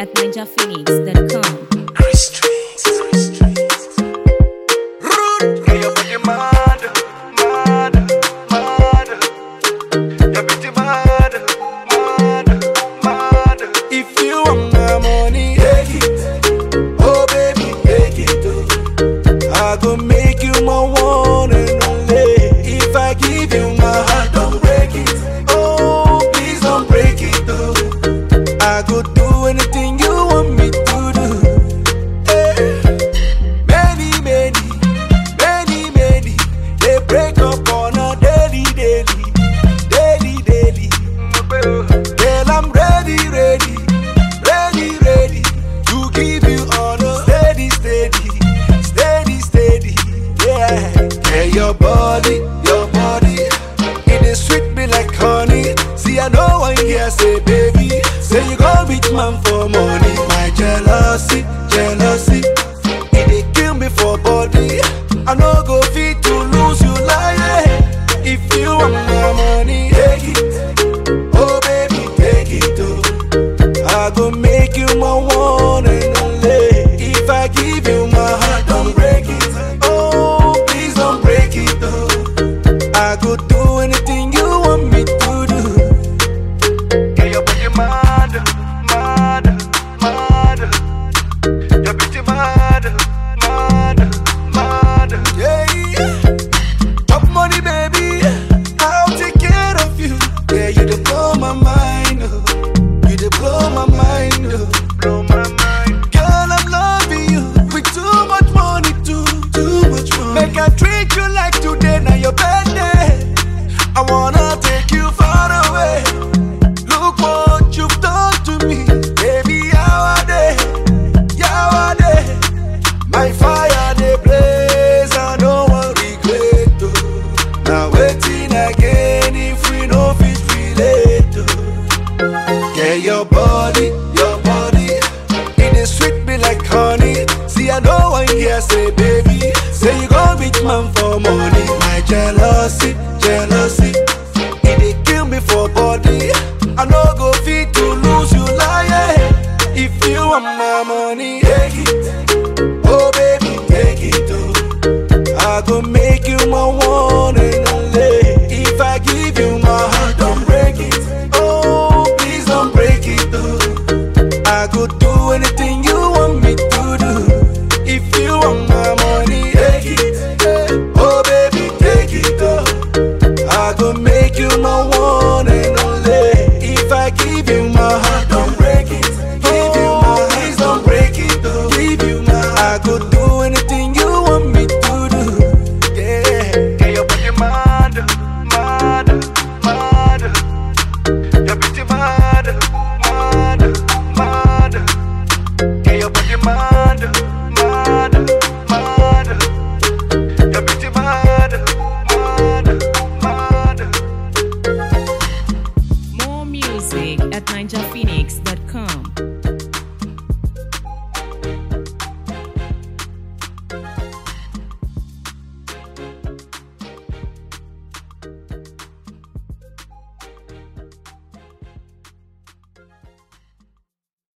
at ninjaphoenix.com. If you want my money, take it. Oh baby, take it. I go make you my one and only. If I give you my heart, don't break it. Oh, please don't break it. I go do anything you want me to do. Many, they break up on a daily. Girl, I'm ready to give you all the steady, yeah. Yeah, your body, it is sweet me like honey. See, I know one here say, baby, say you gon' beat man for money. My jealousy, it dey kill me for body. I no go fit to lose you like if you want my money, take it. Oh baby, take it. I go make you my one and only. If I give you my heart, don't break it. Oh, please don't break it. I go do anything you want me to do. Yeah, your body mad. Your beauty mad. Yeah. Top money, baby. I'll take care of you. Yeah, you dey blow my mind. You dey blow my mind. Girl, I'm loving you with too much money, too much money. Make I treat you like today, now your birthday. I wanna take you far away. Look what you've done to me, baby. How are they? My fire they blaze, I don't want regret. Now waiting again if we no fit relate. Yeah, your body, it is sweet me like honey. See, I know one here say, baby, say you gon' beat man for money. My jealousy, it dey kill me for body. I no go fit to lose you like if you want my money.